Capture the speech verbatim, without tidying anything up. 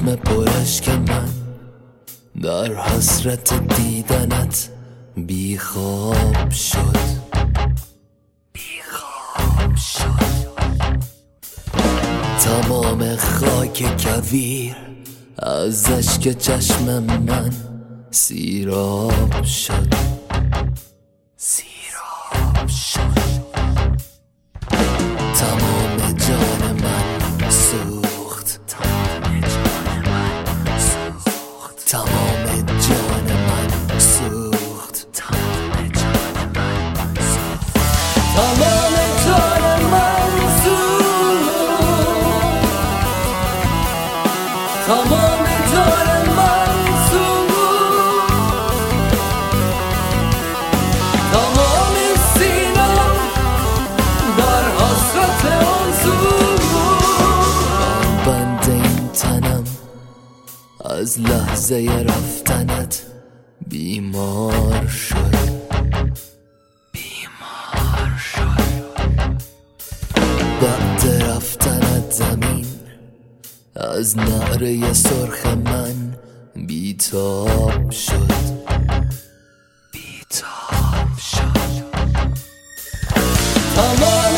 چشم پرش که من در حسرت دیدنت بی خواب شد بی خواب شد تمام خاک کویر از اشک چشم من سیراب شد سیراب شد تمام جان من سوخت تمام جان من سوخت تمام جان من سوخت تمام جان من سوخت تمام جان من سوخت تمام جان من سوخت تمام سینم در حسرت آن سوخت بند این تنم از لحظه رفتنت بیمار شد بیمار شد بعد رفتنت زمین از نعره سرخ من بیتاب شد بیتاب شد تمام